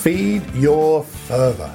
Feed your fervour.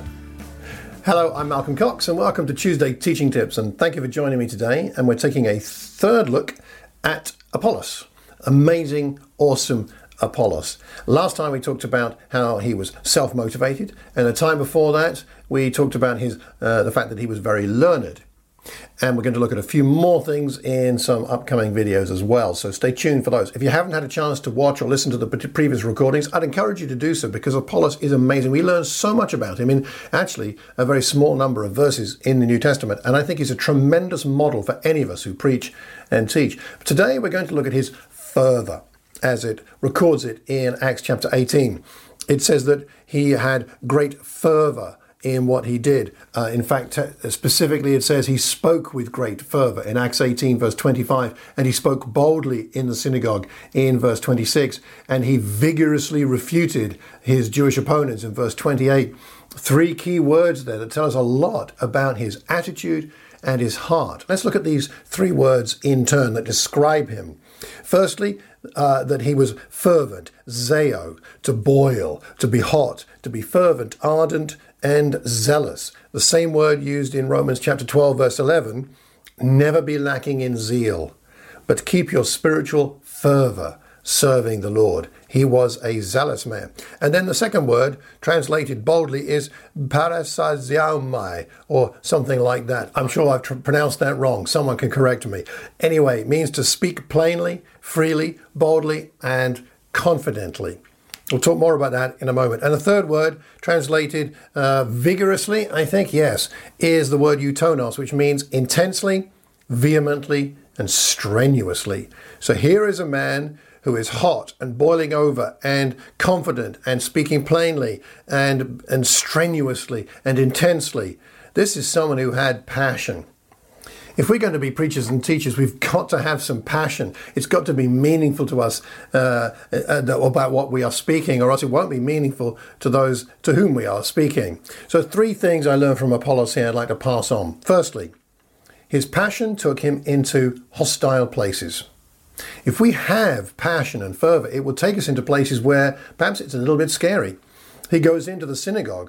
Hello, I'm Malcolm Cox and welcome to Tuesday Teaching Tips, and thank you for joining me today. And we're taking a third look at Apollos. Amazing, awesome Apollos. Last time we talked about how he was self-motivated, and the time before that we talked about the fact that he was very learned. And we're going to look at a few more things in some upcoming videos as well, so stay tuned for those. If you haven't had a chance to watch or listen to the previous recordings, I'd encourage you to do so, because Apollos is amazing. We learn so much about him in actually a very small number of verses in the New Testament, and I think he's a tremendous model for any of us who preach and teach. But today we're going to look at his fervour, as it records it in Acts chapter 18. It says that he had great fervour in what he did. In fact, specifically it says he spoke with great fervour in Acts 18 verse 25, and he spoke boldly in the synagogue in verse 26, and he vigorously refuted his Jewish opponents in verse 28. Three key words there that tell us a lot about his attitude and his heart. Let's look at these three words in turn that describe him. Firstly, that he was fervent, zeo, to boil, to be hot, to be fervent, ardent, and zealous. The same word used in Romans chapter 12, verse 11. Never be lacking in zeal, but keep your spiritual fervour serving the Lord. He was a zealous man. And then the second word, translated boldly, is parasaziaomai, or something like that. I'm sure I've pronounced that wrong. Someone can correct me. Anyway, it means to speak plainly, freely, boldly, and confidently. We'll talk more about that in a moment. And the third word, translated vigorously, I think, yes, is the word eutonos, which means intensely, vehemently, and strenuously. So here is a man who is hot and boiling over and confident and speaking plainly and strenuously and intensely. This is someone who had passion. If we're going to be preachers and teachers, we've got to have some passion. It's got to be meaningful to us about what we are speaking, or else it won't be meaningful to those to whom we are speaking. So three things I learned from Apollos here I'd like to pass on. Firstly, his passion took him into hostile places. If we have passion and fervour, it will take us into places where perhaps it's a little bit scary. He goes into the synagogue.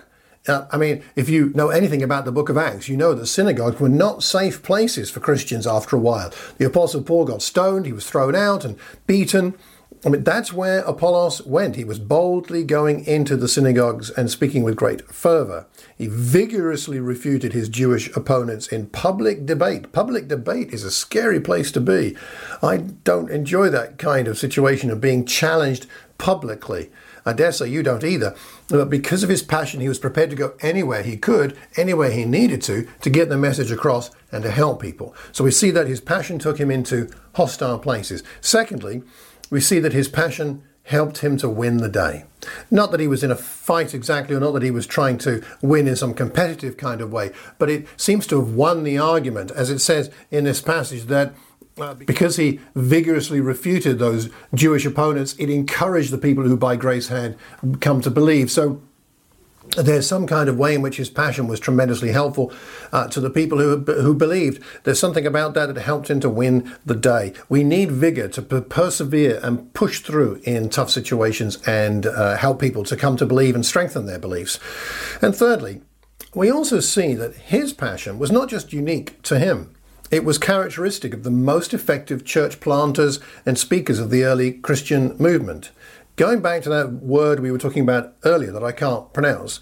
If you know anything about the book of Acts, you know that synagogues were not safe places for Christians after a while. The Apostle Paul got stoned, he was thrown out and beaten. That's where Apollos went. He was boldly going into the synagogues and speaking with great fervour. He vigorously refuted his Jewish opponents in public debate. Public debate is a scary place to be. I don't enjoy that kind of situation of being challenged publicly. I dare say you don't either. But because of his passion, he was prepared to go anywhere he could, anywhere he needed to get the message across and to help people. So we see that his passion took him into hostile places. Secondly, we see that his passion helped him to win the day. Not that he was in a fight exactly, or not that he was trying to win in some competitive kind of way, but it seems to have won the argument, as it says in this passage, that because he vigorously refuted those Jewish opponents, it encouraged the people who by grace had come to believe. So there's some kind of way in which his passion was tremendously helpful to the people who believed. There's something about that helped him to win the day. We need vigour to persevere and push through in tough situations and help people to come to believe and strengthen their beliefs. And thirdly, we also see that his passion was not just unique to him. It was characteristic of the most effective church planters and speakers of the early Christian movement. Going back to that word we were talking about earlier that I can't pronounce,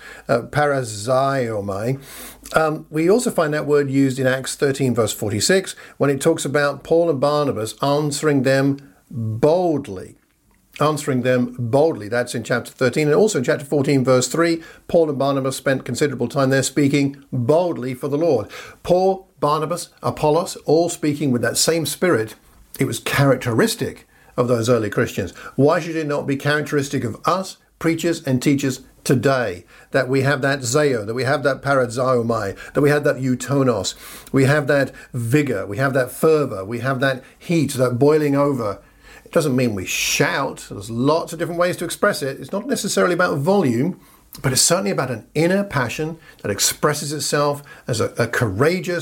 paraziaomai, we also find that word used in Acts 13 verse 46 when it talks about Paul and Barnabas answering them boldly. That's in chapter 13. And also in chapter 14 verse 3, Paul and Barnabas spent considerable time there speaking boldly for the Lord. Paul, Barnabas, Apollos, all speaking with that same spirit. It was characteristic of those early Christians. Why should it not be characteristic of us, preachers and teachers today, that we have that zeo, that we have that paraziaomai, that we have that eutonos, we have that vigour, we have that fervour, we have that heat, that boiling over. It doesn't mean we shout. There's lots of different ways to express it. It's not necessarily about volume, but it's certainly about an inner passion that expresses itself as a courageous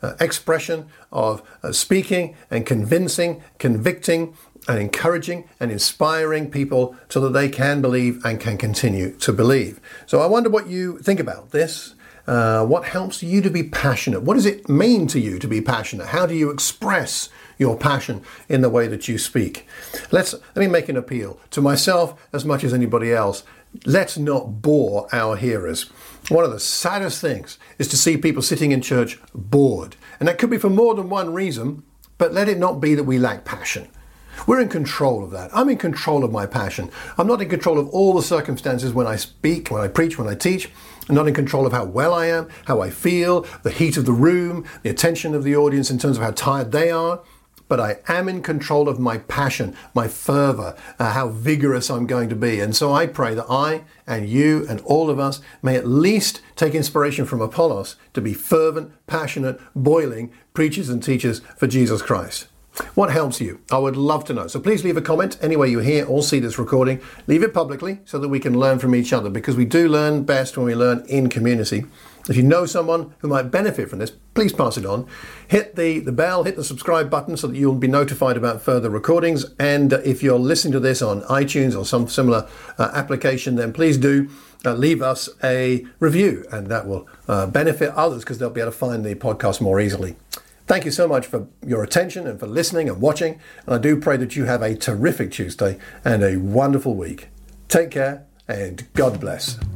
expression of speaking and convincing, convicting, and encouraging and inspiring people so that they can believe and can continue to believe. So I wonder what you think about this. What helps you to be passionate? What does it mean to you to be passionate? How do you express your passion in the way that you speak? Let me make an appeal to myself as much as anybody else. Let's not bore our hearers. One of the saddest things is to see people sitting in church bored. And that could be for more than one reason, but let it not be that we lack passion. We're in control of that. I'm in control of my passion. I'm not in control of all the circumstances when I speak, when I preach, when I teach. I'm not in control of how well I am, how I feel, the heat of the room, the attention of the audience in terms of how tired they are. But I am in control of my passion, my fervor, how vigorous I'm going to be. And so I pray that I and you and all of us may at least take inspiration from Apollos to be fervent, passionate, boiling preachers and teachers for Jesus Christ. What helps you? I would love to know. So please leave a comment anywhere you hear or see this recording. Leave it publicly so that we can learn from each other, because we do learn best when we learn in community. If you know someone who might benefit from this, please pass it on. Hit the bell, hit the subscribe button so that you'll be notified about further recordings. And if you're listening to this on iTunes or some similar application, then please do leave us a review, and that will benefit others because they'll be able to find the podcast more easily. Thank you so much for your attention and for listening and watching. And I do pray that you have a terrific Tuesday and a wonderful week. Take care and God bless.